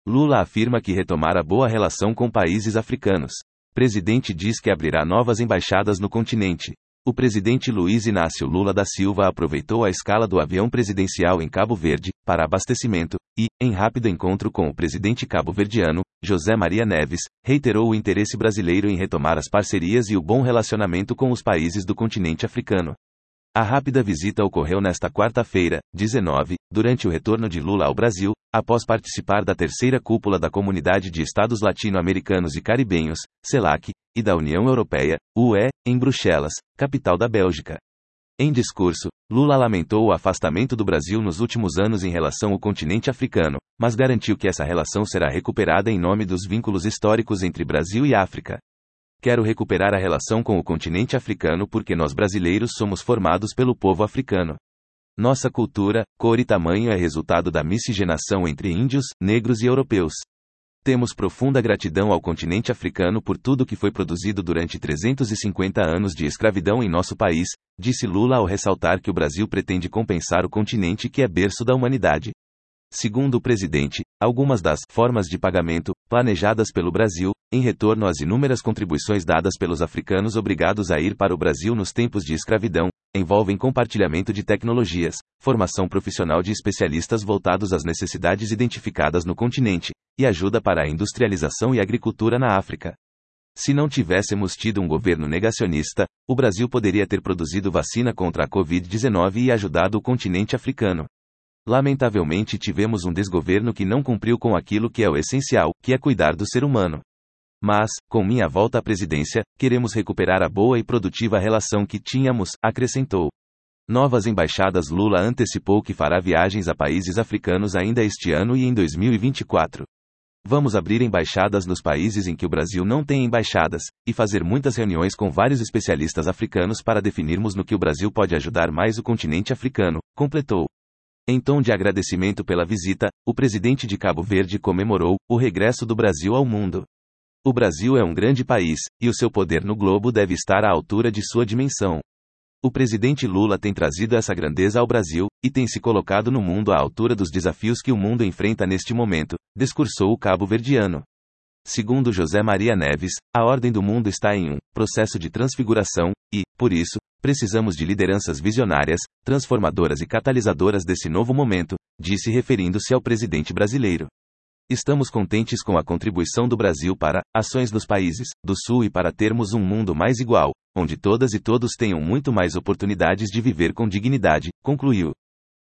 Lula afirma que retomará boa relação com países africanos. Presidente diz que abrirá novas embaixadas no continente. O presidente Luiz Inácio Lula da Silva aproveitou a escala do avião presidencial em Cabo Verde, para abastecimento, e, em rápido encontro com o presidente cabo-verdiano, José Maria Neves, reiterou o interesse brasileiro em retomar as parcerias e o bom relacionamento com os países do continente africano. A rápida visita ocorreu nesta quarta-feira, 19, durante o retorno de Lula ao Brasil, após participar da terceira cúpula da Comunidade de Estados Latino-Americanos e Caribenhos, CELAC, e da União Europeia, UE, em Bruxelas, capital da Bélgica. Em discurso, Lula lamentou o afastamento do Brasil nos últimos anos em relação ao continente africano, mas garantiu que essa relação será recuperada em nome dos vínculos históricos entre Brasil e África. Quero recuperar a relação com o continente africano porque nós brasileiros somos formados pelo povo africano. Nossa cultura, cor e tamanho é resultado da miscigenação entre índios, negros e europeus. Temos profunda gratidão ao continente africano por tudo que foi produzido durante 350 anos de escravidão em nosso país, disse Lula ao ressaltar que o Brasil pretende compensar o continente que é berço da humanidade. Segundo o presidente, algumas das formas de pagamento planejadas pelo Brasil, em retorno às inúmeras contribuições dadas pelos africanos obrigados a ir para o Brasil nos tempos de escravidão, envolvem compartilhamento de tecnologias, formação profissional de especialistas voltados às necessidades identificadas no continente, e ajuda para a industrialização e agricultura na África. Se não tivéssemos tido um governo negacionista, o Brasil poderia ter produzido vacina contra a Covid-19 e ajudado o continente africano. Lamentavelmente tivemos um desgoverno que não cumpriu com aquilo que é o essencial, que é cuidar do ser humano. Mas, com minha volta à presidência, queremos recuperar a boa e produtiva relação que tínhamos, acrescentou. Novas embaixadas. Lula antecipou que fará viagens a países africanos ainda este ano e em 2024. Vamos abrir embaixadas nos países em que o Brasil não tem embaixadas, e fazer muitas reuniões com vários especialistas africanos para definirmos no que o Brasil pode ajudar mais o continente africano, completou. Em tom de agradecimento pela visita, o presidente de Cabo Verde comemorou o regresso do Brasil ao mundo. O Brasil é um grande país, e o seu poder no globo deve estar à altura de sua dimensão. O presidente Lula tem trazido essa grandeza ao Brasil, e tem se colocado no mundo à altura dos desafios que o mundo enfrenta neste momento, discursou o cabo-verdiano. Segundo José Maria Neves, a ordem do mundo está em um processo de transfiguração, e, por isso, precisamos de lideranças visionárias, transformadoras e catalisadoras desse novo momento, disse referindo-se ao presidente brasileiro. Estamos contentes com a contribuição do Brasil para ações nos países do Sul e para termos um mundo mais igual, onde todas e todos tenham muito mais oportunidades de viver com dignidade, concluiu.